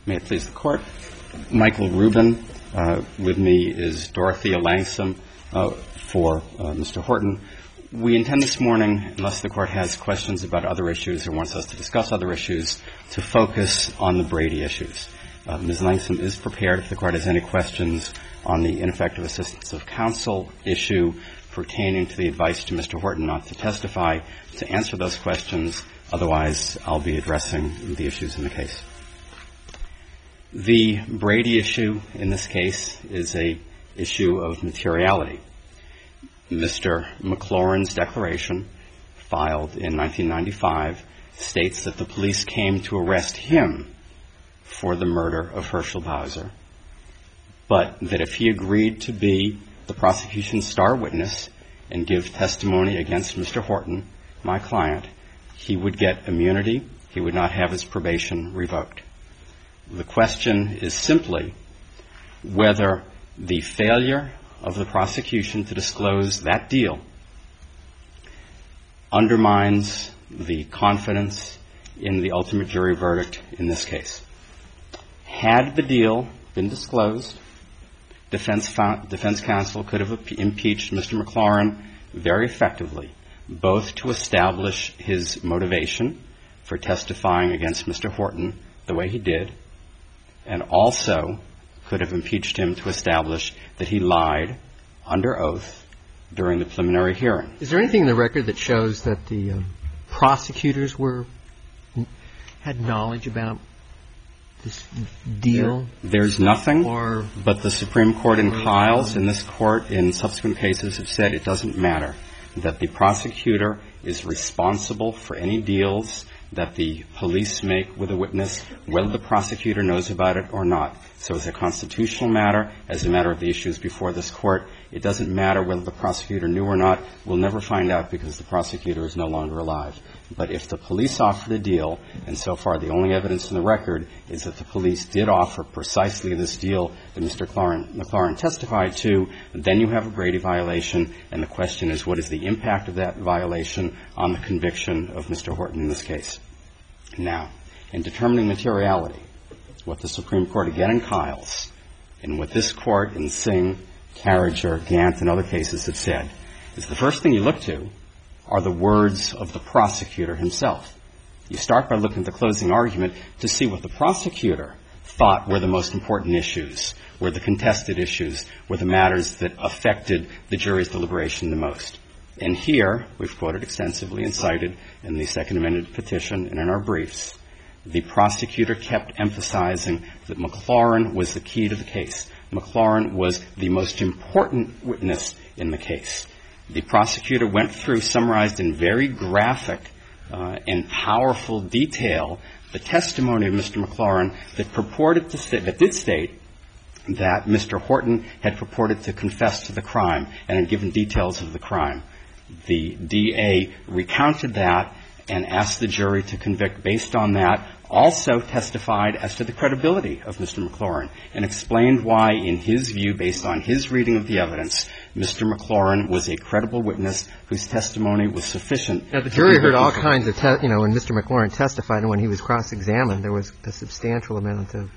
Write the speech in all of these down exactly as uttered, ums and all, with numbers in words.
May it please the Court. Michael Rubin. Uh, with me is Dorothea Langsam uh, for uh, Mister Horton. We intend this morning, unless the Court has questions about other issues or wants us to discuss other issues, to focus on the Brady issues. Uh, Miz Langsam is prepared, if the Court has any questions on the ineffective assistance of counsel issue pertaining to the advice to Mister Horton not to testify, to answer those questions. Otherwise, I'll be addressing the issues in the case. The Brady issue in this case is a issue of materiality. Mister McLaurin's declaration, filed in nineteen ninety-five, states that the police came to arrest him for the murder of Herschel Bowser, but that if he agreed to be the prosecution's star witness and give testimony against Mister Horton, my client, he would get immunity. He would not have his probation revoked. The question is simply whether the failure of the prosecution to disclose that deal undermines the confidence in the ultimate jury verdict in this case. Had the deal been disclosed, defense, found, defense counsel could have impeached Mister McLaurin very effectively, both to establish his motivation for testifying against Mister Horton the way he did, and also could have impeached him to establish that he lied under oath during the preliminary hearing. Is there anything in the record that shows that the um, prosecutors were had knowledge about this deal? There, there's nothing, or, but the Supreme Court in Kiles and this Court in subsequent cases have said it doesn't matter, that the prosecutor is responsible for any deals that the police make with a witness, whether the prosecutor knows about it or not. So as a constitutional matter, as a matter of the issues before this Court, it doesn't matter whether the prosecutor knew or not. We'll never find out because the prosecutor is no longer alive. But if the police offered a deal, and so far the only evidence in the record is that the police did offer precisely this deal that Mister McLaurin testified to, then you have a Brady violation, and the question is what is the impact of that violation on the conviction of Mister Horton in this case. Now, in determining materiality, what the Supreme Court again in Kiles, and what this Court in Singh, Carriger, Gant, and other cases have said, is the first thing you look to are the words of the prosecutor himself. You start by looking at the closing argument to see what the prosecutor thought were the most important issues, were the contested issues, were the matters that affected the jury's deliberation the most. And here, we've quoted extensively and cited in the Second Amendment petition and in our briefs, the prosecutor kept emphasizing that McLaurin was the key to the case. McLaurin was the most important witness in the case. The prosecutor went through, summarized in very graphic uh, and powerful detail, the testimony of Mister McLaurin that purported to state, that did state that Mister Horton had purported to confess to the crime and had given details of the crime. The D A recounted that and asked the jury to convict based on that, also testified as to the credibility of Mister McLaurin and explained why, in his view, based on his reading of the evidence, Mister McLaurin was a credible witness whose testimony was sufficient. Now, the jury heard all kinds of, te- you know, when Mister McLaurin testified and when he was cross-examined, there was a substantial amount of,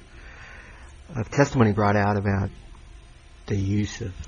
of testimony brought out about the use of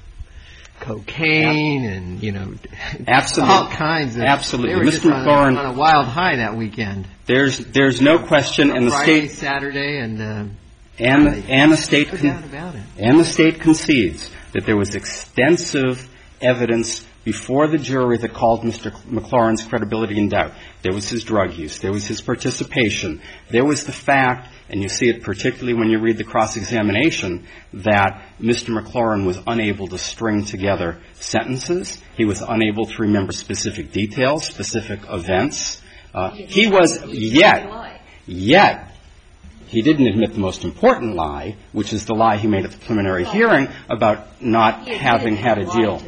cocaine yep. and, you know, absolutely. all kinds of. Absolutely. They were Mister just McLaurin, on a, on a wild high that weekend. There's there's no question, and the Friday, state Saturday, and uh, and and the state no con- doubt about it. and the state concedes that there was extensive evidence before the jury that called Mister McLaurin's credibility in doubt. There was his drug use. There was his participation. There was the fact, and you see it particularly when you read the cross-examination, that Mister McLaurin was unable to string together sentences. He was unable to remember specific details, specific events. Uh, he was, yet, yet, he didn't admit the most important lie, which is the lie he made at the preliminary hearing about not having had a deal.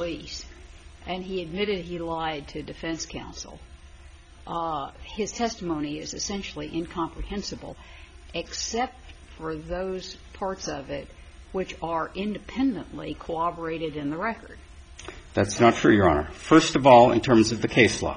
And he admitted he lied to defense counsel. Uh, his testimony is essentially incomprehensible, except for those parts of it which are independently corroborated in the record. That's not true, Your Honor. First of all, in terms of the case law,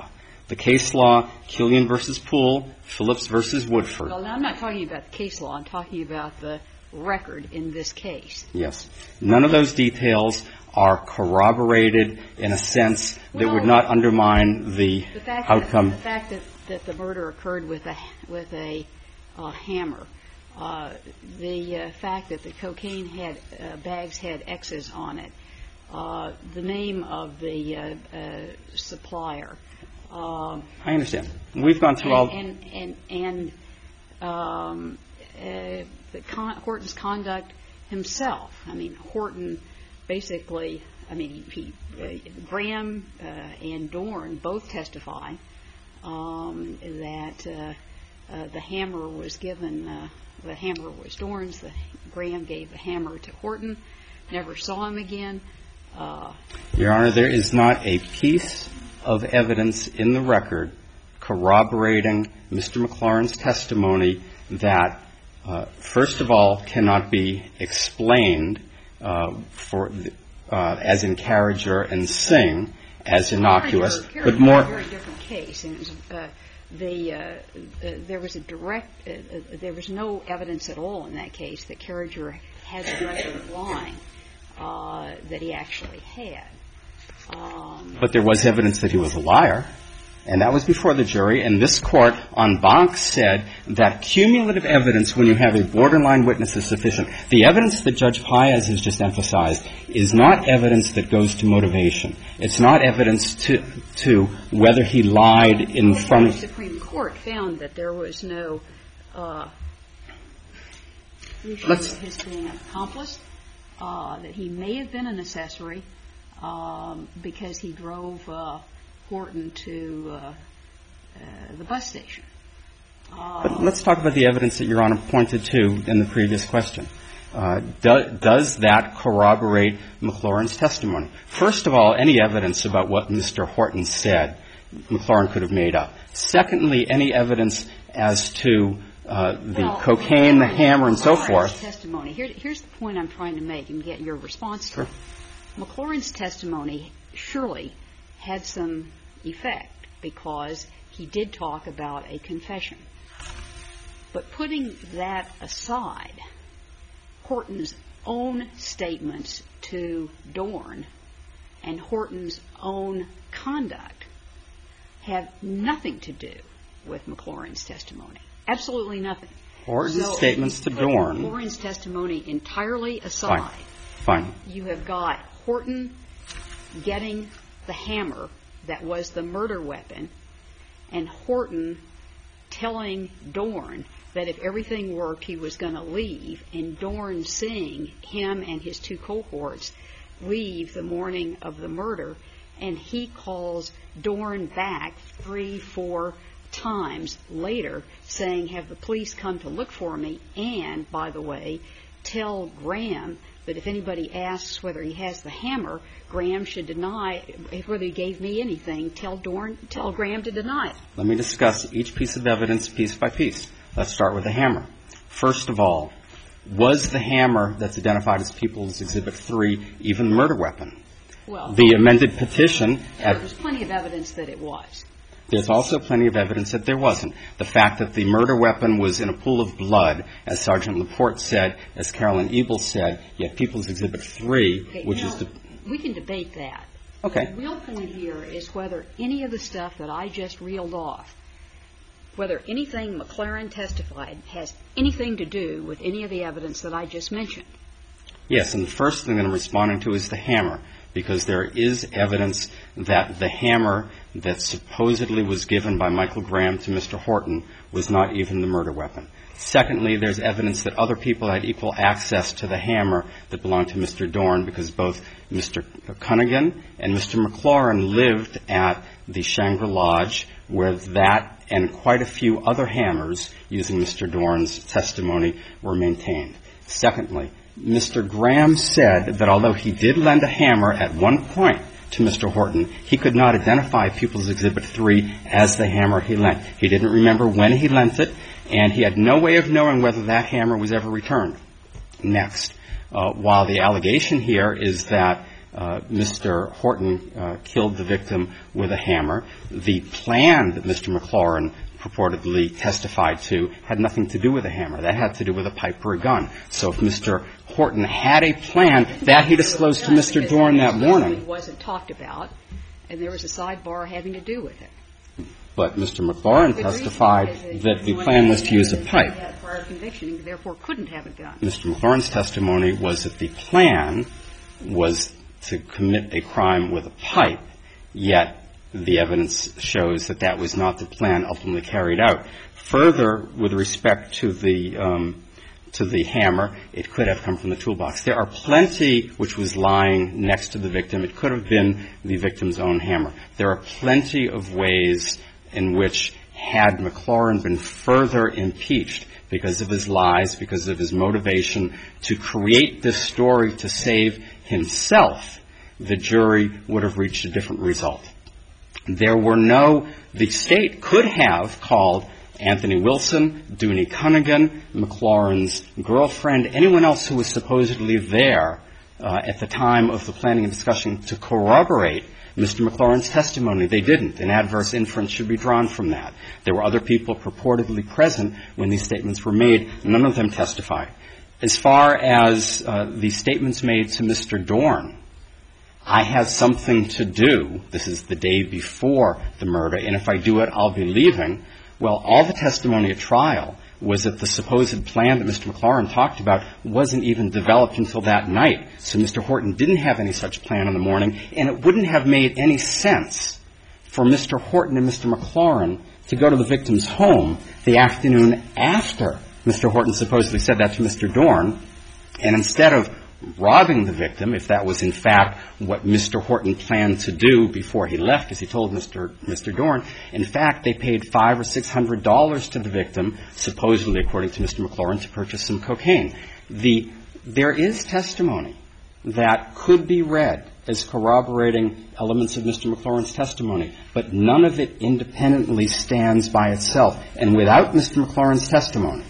The case law, Killian versus Poole, Phillips versus Woodford. Well, I'm not talking about the case law. I'm talking about the record in this case. Yes. None of those details are corroborated in a sense that well, would not undermine the, the fact outcome. That, the fact that, that the murder occurred with a, with a uh, hammer, uh, the uh, fact that the cocaine had, uh, bags had X's on it, uh, the name of the uh, uh, supplier. Um, I understand. We've gone through and, all... And, and, and um, uh, the con- Horton's conduct himself. I mean, Horton basically, I mean, he, uh, Graham uh, and Dorn both testify um, that uh, uh, the hammer was given, uh, the hammer was Dorn's, the, Graham gave the hammer to Horton, never saw him again. Uh, Your Honor, there is not a piece of evidence in the record corroborating Mister McLaurin's testimony that, uh, first of all, cannot be explained uh, for uh, as in Carriger and Singh as innocuous, Carriger, but more. Carriger was a very different case, and it was, uh, the uh, uh, there was a direct uh, uh, there was no evidence at all in that case that Carriger had the record of lying uh, that he actually had. Um, but there was evidence that he was a liar, and that was before the jury. And this court en banc said that cumulative evidence, when you have a borderline witness, is sufficient. The evidence that Judge Paez has just emphasized is not evidence that goes to motivation. It's not evidence to to whether he lied in well, front of. The Supreme Court found that there was no uh, issue Let's, of his being an accomplice, uh, that he may have been an accessory. Um, because he drove uh, Horton to uh, uh, the bus station. Uh, but let's talk about the evidence that Your Honor pointed to in the previous question. Uh, do, does that corroborate McLaurin's testimony? First of all, any evidence about what Mister Horton said, McLaurin could have made up. Secondly, any evidence as to uh, the well, cocaine, the hammer, and so McLaurin's forth. Testimony. Here, here's the point I'm trying to make and get your response to. Sure. McLaurin's testimony surely had some effect because he did talk about a confession. But putting that aside, Horton's own statements to Dorn and Horton's own conduct have nothing to do with McLaurin's testimony. Absolutely nothing. Horton's so statements to Dorn. McLaurin's testimony entirely aside. Fine. Fine. You have got Horton getting the hammer that was the murder weapon, and Horton telling Dorn that if everything worked, he was going to leave, and Dorn seeing him and his two cohorts leave the morning of the murder, and he calls Dorn back three, four times later saying, have the police come to look for me, and, by the way, tell Graham that if anybody asks whether he has the hammer, Graham should deny, whether he gave me anything, tell Dorn, tell Graham to deny it. Let me discuss each piece of evidence piece by piece. Let's start with the hammer. First of all, was the hammer that's identified as People's Exhibit three even the murder weapon? Well, the amended petition. Sure, there's plenty of evidence that it was. There's also plenty of evidence that there wasn't. The fact that the murder weapon was in a pool of blood, as Sergeant Laporte said, as Carolyn Ebel said, yet People's Exhibit three, okay, which now, is the... We can debate that. Okay. The real point here is whether any of the stuff that I just reeled off, whether anything McLaurin testified has anything to do with any of the evidence that I just mentioned. Yes, and the first thing that I'm responding to is the hammer, because there is evidence that the hammer that supposedly was given by Michael Graham to Mister Horton was not even the murder weapon. Secondly, there's evidence that other people had equal access to the hammer that belonged to Mister Dorn, because both Mister Cunningham and Mister McLaurin lived at the Shangri Lodge, where that and quite a few other hammers, using Mister Dorn's testimony, were maintained. Secondly, Mister Graham said that although he did lend a hammer at one point to Mister Horton, he could not identify People's Exhibit three as the hammer he lent. He didn't remember when he lent it, and he had no way of knowing whether that hammer was ever returned. Next, uh, while the allegation here is that uh, Mister Horton uh, killed the victim with a hammer. The plan that Mister McLaurin purportedly testified to had nothing to do with a hammer. That had to do with a pipe or a gun. So if Mister Horton had a plan that he disclosed to Mister Dorn that morning. It wasn't talked about, and there was a sidebar having to do with it. But Mister McLaurin testified that the plan was to use a pipe. He had a prior conviction and therefore couldn't have a gun. Mister McLaurin's testimony was that the plan was to commit a crime with a pipe, yet the evidence shows that that was not the plan ultimately carried out. Further, with respect to the um, to the hammer, it could have come from the toolbox. There are plenty which was lying next to the victim. It could have been the victim's own hammer. There are plenty of ways in which, had McLaurin been further impeached because of his lies, because of his motivation to create this story to save himself, the jury would have reached a different result. There were no, the state could have called Anthony Wilson, Dooney Cunningham, McLaurin's girlfriend, anyone else who was supposedly there uh, at the time of the planning and discussion to corroborate Mister McLaurin's testimony. They didn't. An adverse inference should be drawn from that. There were other people purportedly present when these statements were made. None of them testified. As far as uh, the statements made to Mister Dorn, I have something to do. This is the day before the murder, and if I do it, I'll be leaving. Well, all the testimony at trial was that the supposed plan that Mister McLaurin talked about wasn't even developed until that night. So Mister Horton didn't have any such plan in the morning, and it wouldn't have made any sense for Mister Horton and Mister McLaurin to go to the victim's home the afternoon after Mister Horton supposedly said that to Mister Dorn, and instead of robbing the victim, if that was in fact what Mister Horton planned to do before he left, as he told Mister Mister Dorn, in fact, they paid five or six hundred dollars to the victim, supposedly according to Mister McLaurin, to purchase some cocaine. The there is testimony that could be read as corroborating elements of Mister McLaurin's testimony, but none of it independently stands by itself. And without Mister McLaurin's testimony,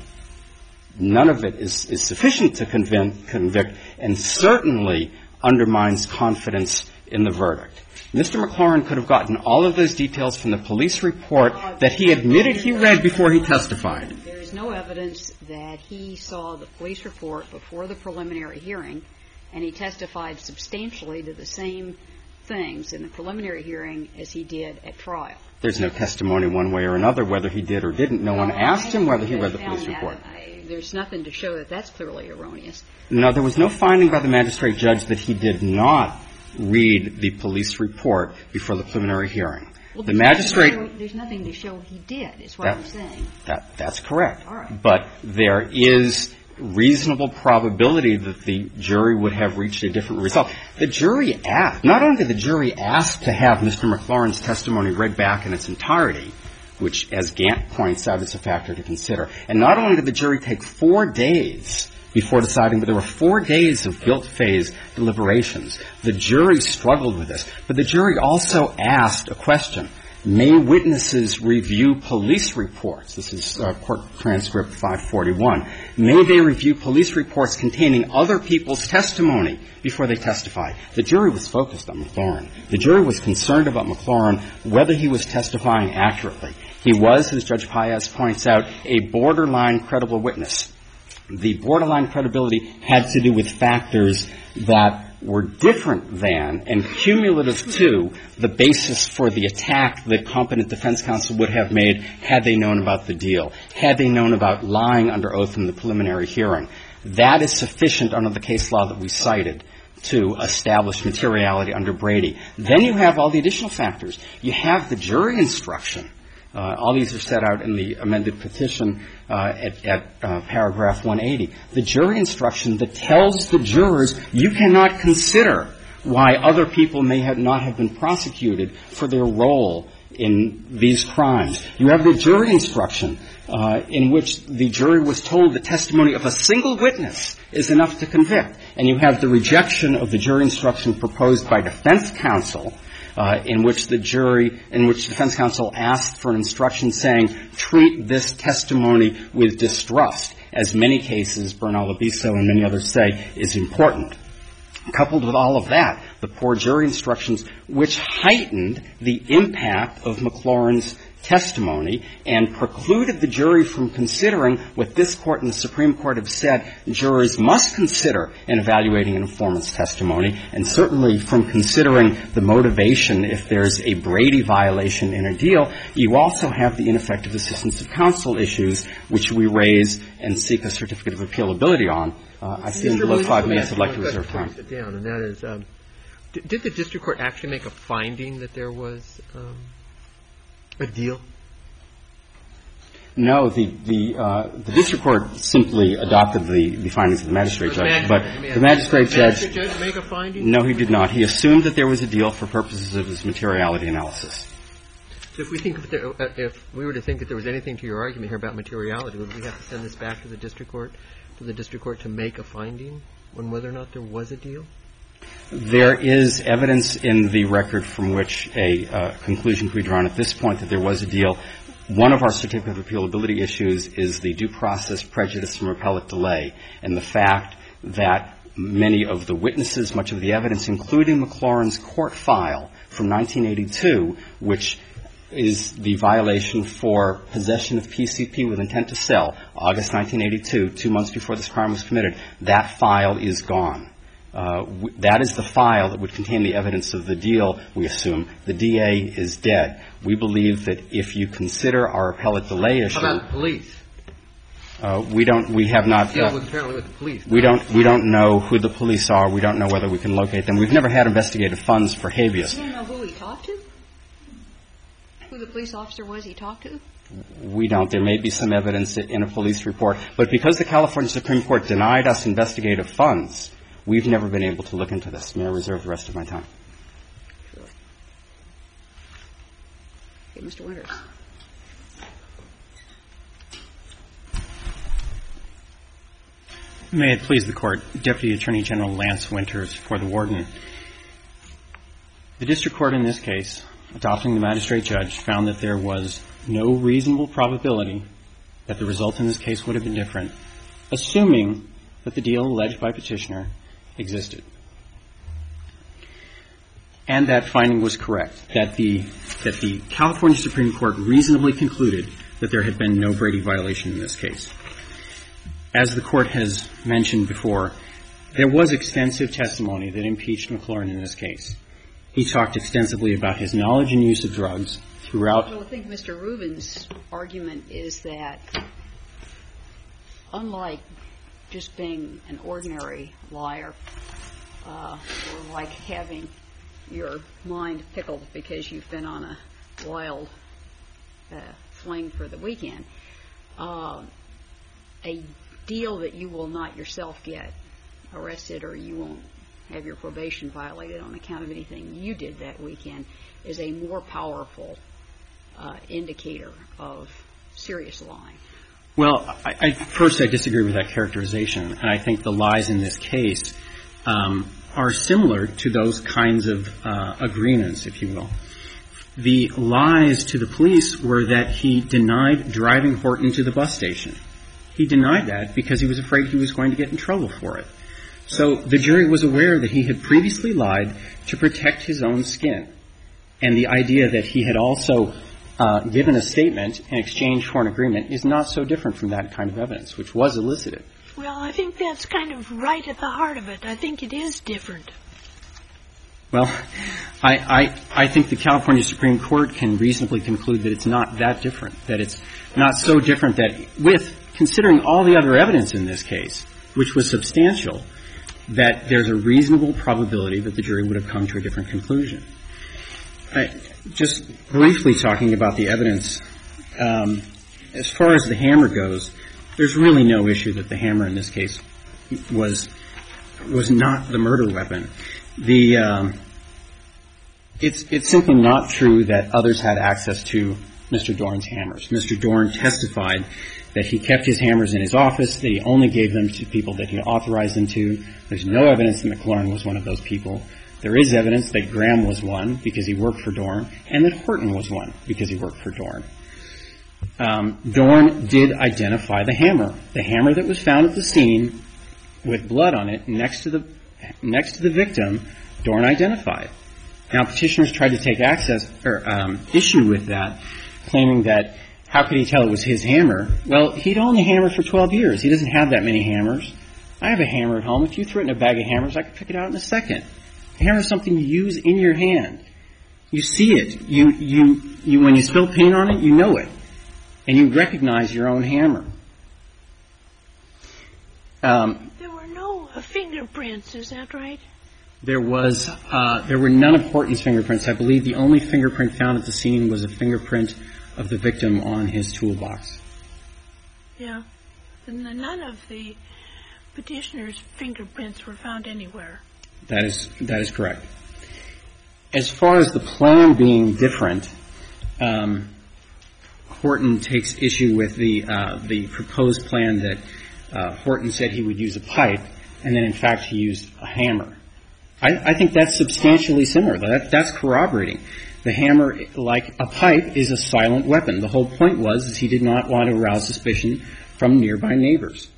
none of it is, is sufficient to convict, convict and certainly undermines confidence in the verdict. Mister McLaurin could have gotten all of those details from the police report that he admitted he read before he testified. There is no evidence that he saw the police report before the preliminary hearing, and he testified substantially to the same things in the preliminary hearing as he did at trial. There's no testimony one way or another whether he did or didn't. No one asked him whether he read the police report. There's nothing to show that that's clearly erroneous. No, there was no finding by the magistrate judge that he did not read the police report before the preliminary hearing. Well, the magistrate show, there's nothing to show he did, is what that, I'm saying. That, that's correct. All right. But there is reasonable probability that the jury would have reached a different result. The jury asked, not only did the jury ask to have Mister McLaurin's testimony read back in its entirety, which, as Gant points out, is a factor to consider. And not only did the jury take four days before deciding, but there were four days of guilt phase deliberations. The jury struggled with this. But the jury also asked a question. May witnesses review police reports? This is uh, court transcript five forty-one. May they review police reports containing other people's testimony before they testify? The jury was focused on McLaurin. The jury was concerned about McLaurin, whether he was testifying accurately. He was, as Judge Paez points out, a borderline credible witness. The borderline credibility had to do with factors that were different than and cumulative to the basis for the attack that competent defense counsel would have made had they known about the deal, had they known about lying under oath in the preliminary hearing. That is sufficient under the case law that we cited to establish materiality under Brady. Then you have all the additional factors. You have the jury instruction. Uh, all these are set out in the amended petition uh, at, at uh, paragraph one eighty. The jury instruction that tells the jurors you cannot consider why other people may have not have been prosecuted for their role in these crimes. You have the jury instruction uh, in which the jury was told the testimony of a single witness is enough to convict. And you have the rejection of the jury instruction proposed by defense counsel, Uh, in which the jury, in which defense counsel asked for an instruction saying, treat this testimony with distrust, as many cases, Bernal-Labiso and many others say, is important. Coupled with all of that, the poor jury instructions, which heightened the impact of McLaurin's testimony and precluded the jury from considering what this Court and the Supreme Court have said jurors must consider in evaluating an informant's testimony, and certainly from considering the motivation if there's a Brady violation in a deal. You also have the ineffective assistance of counsel issues, which we raise and seek a certificate of appealability on. Uh, I see in below five minutes I'd like to reserve time. Down, and that is, um, did, did the district court actually make a finding that there was um, a deal? No, the the, uh, the district court simply adopted the, the findings of the magistrate judge. But the magistrate judge, did the judge make a finding? No, he did not. He assumed that there was a deal for purposes of his materiality analysis. So if we think if, there, if we were to think that there was anything to your argument here about materiality, would we have to send this back to the district court, for the district court to make a finding on whether or not there was a deal? There is evidence in the record from which a uh, conclusion could be drawn at this point that there was a deal. One of our certificate of appealability issues is the due process prejudice from appellate delay, and the fact that many of the witnesses, much of the evidence, including McLaurin's court file from nineteen eighty-two, which is the violation for possession of P C P with intent to sell, August nineteen eighty-two, two months before this crime was committed, that file is gone. Uh, w- that is the file that would contain the evidence of the deal, we assume. The D A is dead. We believe that if you consider our appellate delay issue. How about the police? Uh, we don't, we have not. Uh, with, apparently with the police. We don't, we don't know who the police are. We don't know whether we can locate them. We've never had investigative funds for habeas. You don't know who he talked to? Who the police officer was he talked to? We don't. There may be some evidence in a police report. But because the California Supreme Court denied us investigative funds, we've never been able to look into this. May I reserve the rest of my time? Sure. Okay, Mister Winters. May it please the Court. Deputy Attorney General Lance Winters for the warden. The district court in this case, adopting the magistrate judge, found that there was no reasonable probability that the result in this case would have been different, assuming that the deal alleged by petitioner existed. And that finding was correct, that the that the California Supreme Court reasonably concluded that there had been no Brady violation in this case. As the Court has mentioned before, there was extensive testimony that impeached McLaurin in this case. He talked extensively about his knowledge and use of drugs throughout. Well, I think Mister Rubin's argument is that, unlike just being an ordinary liar, uh, or like having your mind pickled because you've been on a wild uh, fling for the weekend, uh, a deal that you will not yourself get arrested or you won't have your probation violated on account of anything you did that weekend is a more powerful uh, indicator of serious lying. Well, I, I, first I disagree with that characterization, and I think the lies in this case um, are similar to those kinds of uh, agreements, if you will. The lies to the police were that he denied driving Horton to the bus station. He denied that because he was afraid he was going to get in trouble for it. So the jury was aware that he had previously lied to protect his own skin. And the idea that he had also uh, given a statement in exchange for an agreement is not so different from that kind of evidence, which was elicited. Well, I think that's kind of right at the heart of it. I think it is different. Well, I, I, I think the California Supreme Court can reasonably conclude that it's not that different, that it's not so different that with considering all the other evidence in this case, which was substantial, that there's a reasonable probability that the jury would have come to a different conclusion. I, just briefly talking about the evidence, um, as far as the hammer goes, there's really no issue that the hammer in this case was was not the murder weapon. The um, it's it's simply not true that others had access to Mister Dorn's hammers. Mister Dorn testified that he kept his hammers in his office, that he only gave them to people that he authorized them to. There's no evidence that McLaurin was one of those people. There is evidence that Graham was one because he worked for Dorn, and that Horton was one because he worked for Dorn. Um, Dorn did identify the hammer, the hammer that was found at the scene with blood on it next to the next to the victim Dorn identified. Now, petitioners tried to take access or um, issue with that, claiming that how could he tell it was his hammer? Well, he'd owned the hammer for twelve years. He doesn't have that many hammers. I have a hammer at home. If you threw it in a bag of hammers, I could pick it out in a second. A hammer is something you use in your hand. You see it. You, you, you, when you spill paint on it, you know it. And you recognize your own hammer. Um, there were no uh, fingerprints, is that right? There was, uh, there were none of Horton's fingerprints. I believe the only fingerprint found at the scene was a fingerprint of the victim on his toolbox. Yeah. And none of the petitioner's fingerprints were found anywhere. That is, that is correct. As far as the plan being different, um, Horton takes issue with the, uh, the proposed plan that, uh, Horton said he would use a pipe, and then in fact he used a hammer. I, I think that's substantially similar. That, that's corroborating. The hammer, like a pipe, is a silent weapon. The whole point was is he did not want to arouse suspicion from nearby neighbors.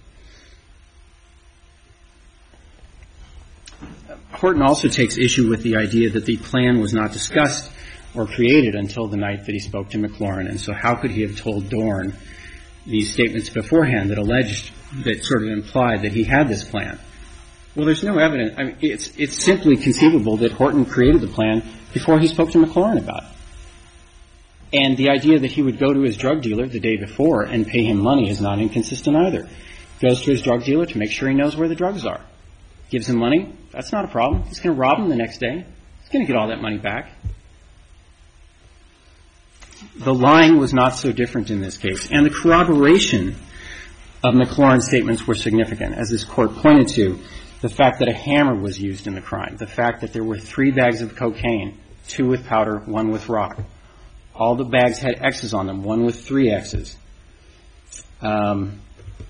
Horton also takes issue with the idea that the plan was not discussed or created until the night that he spoke to McLaurin. And so how could he have told Dorn these statements beforehand that alleged, that sort of implied that he had this plan? Well, there's no evidence. I mean, it's, it's simply conceivable that Horton created the plan before he spoke to McLaurin about it. And the idea that he would go to his drug dealer the day before and pay him money is not inconsistent either. Goes to his drug dealer to make sure he knows where the drugs are. Gives him money. That's not a problem. He's going to rob him the next day. He's going to get all that money back. The lying was not so different in this case. And the corroboration of McLaurin's statements were significant. As this Court pointed to, the fact that a hammer was used in the crime, the fact that there were three bags of cocaine, two with powder, one with rock. All the bags had X's on them, one with three X's. Um,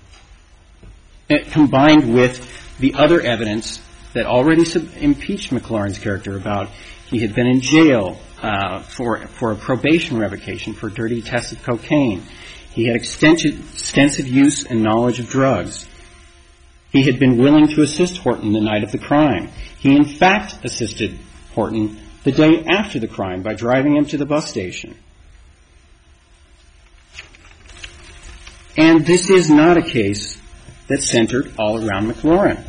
it combined with the other evidence that already sub- impeached McLaurin's character about he had been in jail uh, for for a probation revocation for dirty tests of cocaine. He had extensive, extensive use and knowledge of drugs. He had been willing to assist Horton the night of the crime. He, in fact, assisted Horton the day after the crime by driving him to the bus station. And this is not a case that centered all around McLaurin.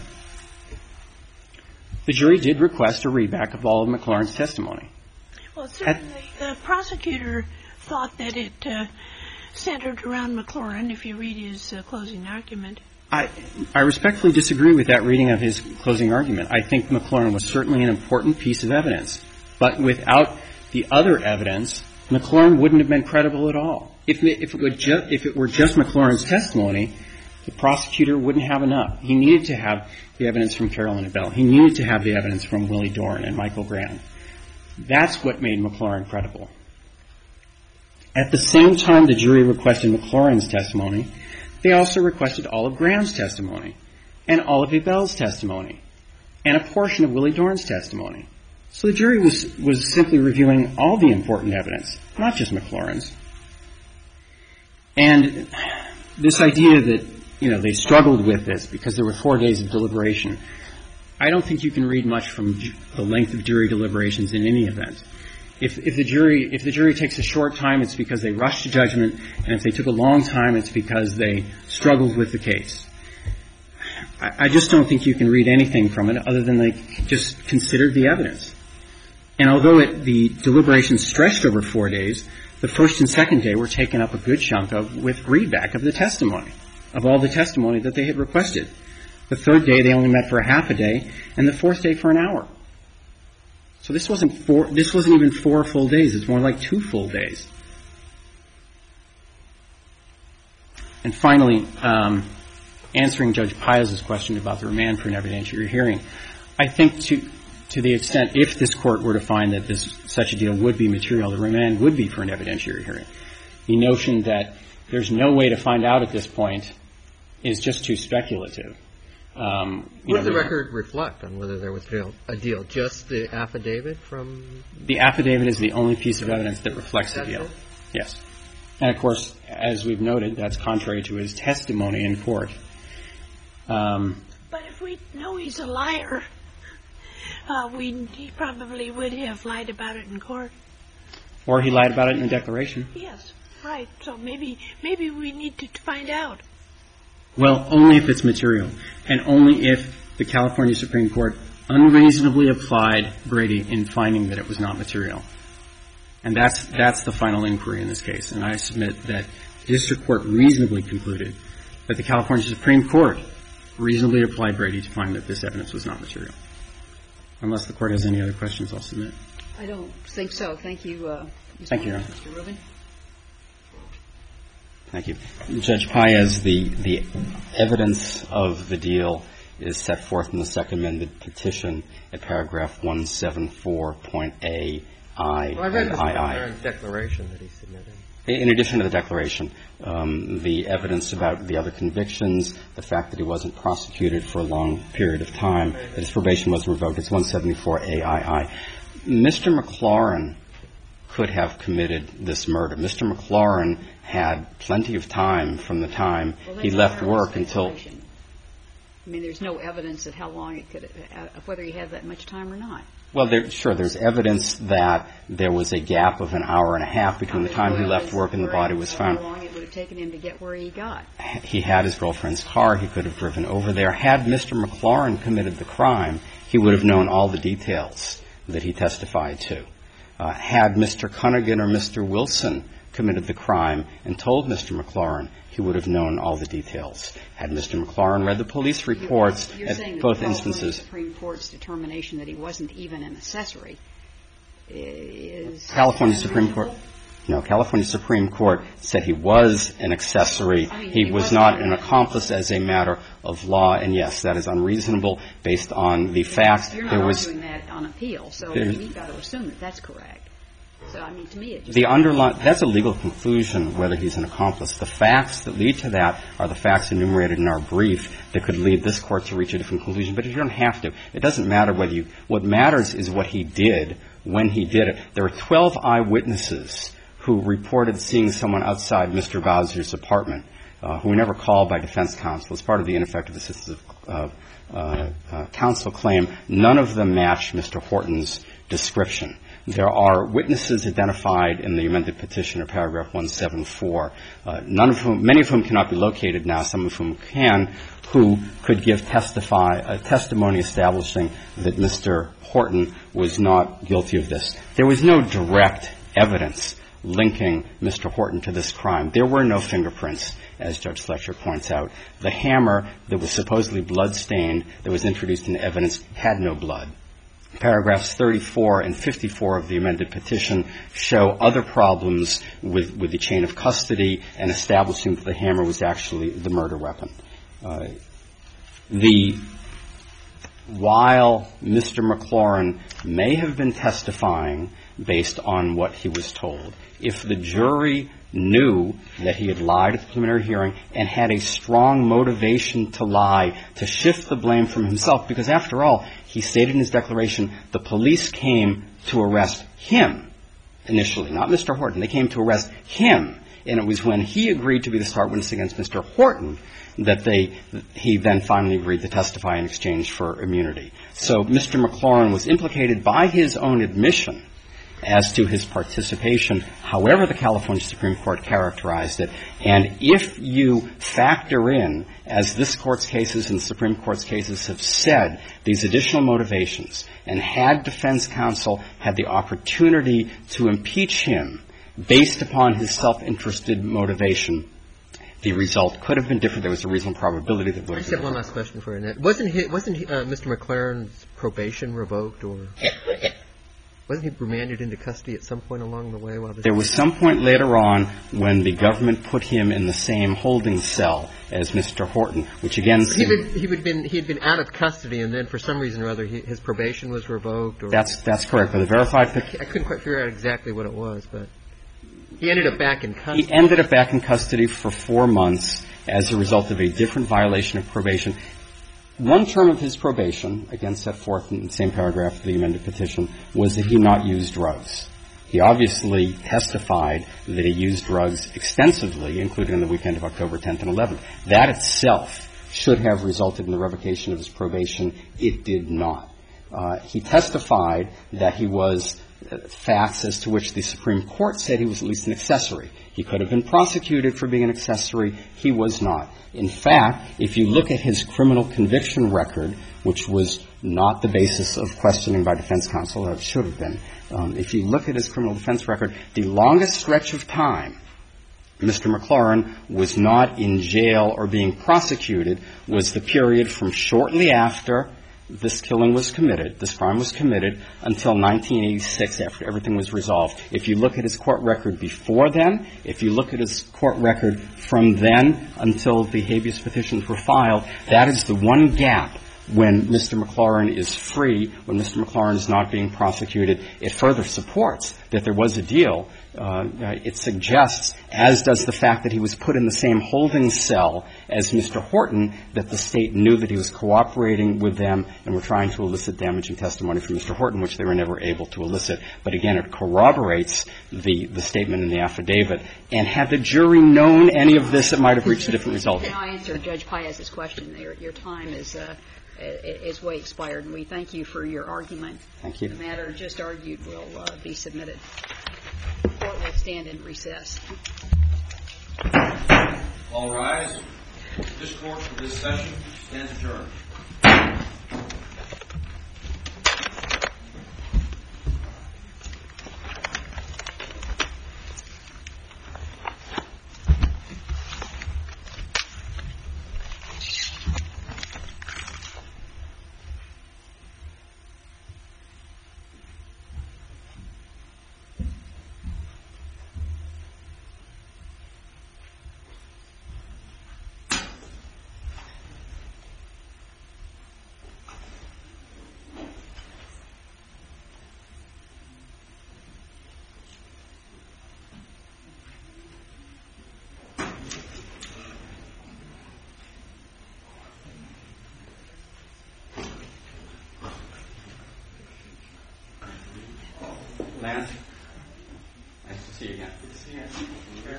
The jury did request a readback of all of McLaurin's testimony. Well, certainly the prosecutor thought that it uh, centered around McLaurin, if you read his uh, closing argument. I, I respectfully disagree with that reading of his closing argument. I think McLaurin was certainly an important piece of evidence. But without the other evidence, McLaurin wouldn't have been credible at all. If it, if it, would ju- if it were just McLaurin's testimony, the prosecutor wouldn't have enough. He needed to have the evidence from Carolyn Abell. He needed to have the evidence from Willie Dorn and Michael Graham. That's what made McLaurin credible. At the same time the jury requested McLaurin's testimony, they also requested all of Graham's testimony and all of Abell's testimony and a portion of Willie Dorn's testimony. So the jury was, was simply reviewing all the important evidence, not just McLaurin's. And this idea that, you know, they struggled with this because there were four days of deliberation, I don't think you can read much from ju- the length of jury deliberations in any event. If, if the jury, if the jury takes a short time, it's because they rushed to judgment, and if they took a long time, it's because they struggled with the case. I, I just don't think you can read anything from it other than they just considered the evidence. And although it, the deliberations stretched over four days, the first and second day were taken up a good chunk of with readback of the testimony, of all the testimony that they had requested. The third day they only met for a half a day, and the fourth day for an hour. So this wasn't four, this wasn't even four full days. It's more like two full days. And finally, um, answering Judge Piazza's question about the remand for an evidentiary hearing, I think to to the extent if this Court were to find that this such a deal would be material, the remand would be for an evidentiary hearing. The notion that there's no way to find out at this point is just too speculative. Um, what does the record reflect on whether there was a deal? Just the affidavit from? The affidavit is the only piece of evidence that reflects the deal. Yes. And, of course, as we've noted, that's contrary to his testimony in court. Um, but if we know he's a liar, uh, we he probably would have lied about it in court. Or he lied about it in the declaration. Yes, right. So maybe maybe we need to find out. Well, only if it's material, and only if the California Supreme Court unreasonably applied Brady in finding that it was not material. And that's that's the final inquiry in this case. And I submit that the district court reasonably concluded that the California Supreme Court reasonably applied Brady to find that this evidence was not material. Unless the court has any other questions, I'll submit. I don't think so. Thank you, uh, Mister Thank you, Your Honor. Mister Rubin. Thank you. Judge Paez, the, the evidence of the deal is set forth in the second amended petition at paragraph one seventy-four point A, I, well, I read and Mister I I. McLaren's declaration that he submitted. In addition to the declaration, um, the evidence about the other convictions, the fact that he wasn't prosecuted for a long period of time, that his probation was revoked, it's one seventy-four A I I. Mister McLaurin could have committed this murder. Mister McLaurin had plenty of time from the time well, he left work until... I mean, there's no evidence of how long it could, of whether he had that much time or not. Well, there, sure, there's evidence that there was a gap of an hour and a half between the time he left work and the body was found. How long it would have taken him to get where he got. He had his girlfriend's car. He could have driven over there. Had Mister McLaurin committed the crime, he would have known all the details that he testified to. Uh, had Mister Cunningham or Mister Wilson committed the crime and told Mister McLaurin, he would have known all the details. Had Mister McLaurin read the police reports you're, you're at saying both that the instances. Supreme Court's determination that he wasn't even an accessory is California Supreme Court. No, California Supreme Court said he was an accessory. I mean, he, he was wasn't not an an accomplice as a matter of law. And yes, that is unreasonable based on the facts. You're not there was arguing that on appeal, so There's- we've got to assume that that's correct. So, I mean, to me, it just... the underlying, that's a legal conclusion whether he's an accomplice. The facts that lead to that are the facts enumerated in our brief that could lead this court to reach a different conclusion. But you don't have to. It doesn't matter whether you, what matters is what he did when he did it. There were twelve eyewitnesses who reported seeing someone outside Mister Bowser's apartment, uh, who were never called by defense counsel as part of the ineffective assistance of uh, uh, uh, counsel claim. None of them matched Mister Horton's description. There are witnesses identified in the amended petition of paragraph one seventy-four, uh, none of whom, many of whom cannot be located now, some of whom can, who could give testify, a testimony establishing that Mister Horton was not guilty of this. There was no direct evidence linking Mister Horton to this crime. There were no fingerprints, as Judge Fletcher points out. The hammer that was supposedly blood-stained that was introduced into evidence had no blood. Paragraphs thirty-four and fifty-four of the amended petition show other problems with, with the chain of custody and establishing that the hammer was actually the murder weapon. Uh, the while Mister McLaurin may have been testifying based on what he was told, if the jury knew that he had lied at the preliminary hearing and had a strong motivation to lie, to shift the blame from himself, because after all, he stated in his declaration, the police came to arrest him initially, not Mister Horton. They came to arrest him. And it was when he agreed to be the star witness against Mister Horton that they, he then finally agreed to testify in exchange for immunity. So Mister McLaurin was implicated by his own admission as to his participation, however the California Supreme Court characterized it. And if you factor in, as this Court's cases and the Supreme Court's cases have said, these additional motivations, and had defense counsel had the opportunity to impeach him based upon his self-interested motivation, the result could have been different. There was a reasonable probability that it would have I just been have one last question for Annette. Wasn't he, wasn't he, uh, Mister McLaurin's probation revoked, or wasn't he remanded into custody at some point along the way? While there was some point later on when the government put him in the same holding cell as Mister Horton, which again he would he would been he had been out of custody, and then for some reason or other he, his probation was revoked. Or that's that's correct. But the verified I, I couldn't quite figure out exactly what it was, but he ended up back in custody. He ended up back in custody for four months as a result of a different violation of probation. One term of his probation, again set forth in the same paragraph of the amended petition, was that he not use drugs. He obviously testified that he used drugs extensively, including on the weekend of October tenth and eleventh. That itself should have resulted in the revocation of his probation. It did not. Uh, he testified that he was uh, facts as to which the Supreme Court said he was at least an accessory. He could have been prosecuted for being an accessory. He was not. In fact, if you look at his criminal conviction record, which was not the basis of questioning by defense counsel, or it should have been, um, if you look at his criminal defense record, the longest stretch of time Mister McLaurin was not in jail or being prosecuted was the period from shortly after this killing was committed, this crime was committed, until nineteen eighty-six, after everything was resolved. If you look at his court record before then, if you look at his court record from then until the habeas petitions were filed, that is the one gap when Mister McLaurin is free, when Mister McLaurin is not being prosecuted. It further supports that there was a deal. Uh, it suggests, as does the fact that he was put in the same holding cell as Mister Horton, that the State knew that he was cooperating with them and were trying to elicit damaging testimony from Mister Horton, which they were never able to elicit. But again, it corroborates the, the statement in the affidavit. And had the jury known any of this, it might have reached a different result. Can I answer Judge Pius's question? Your, your time is uh, is way expired, and we thank you for your argument. Thank you. The matter just argued will uh, be submitted. The court will stand in recess. All rise. This court for this session stands adjourned. Lance, nice to see you again. Good to see you again. Here.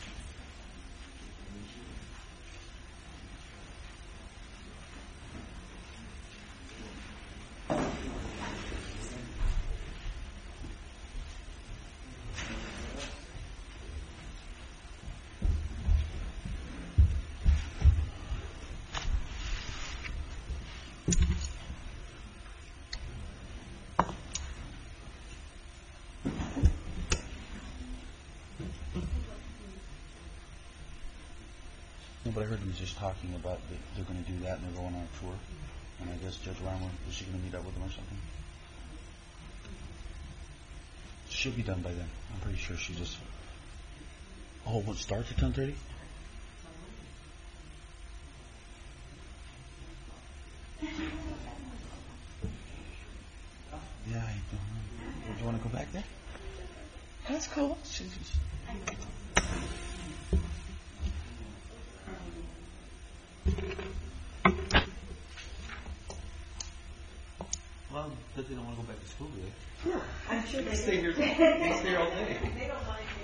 No, but I heard them just talking about that they're going to do that and they're going on a tour. And I guess Judge Reimer, is she going to meet up with them or something? She'll be done by then. I'm pretty sure she just... Oh, what starts at ten thirty? Yeah, I don't know. Do you want to go back there? That's cool. She's just... Well, but they don't want to go back to school, do they? No, I'm sure they stay here. They They stay all day. They don't mind.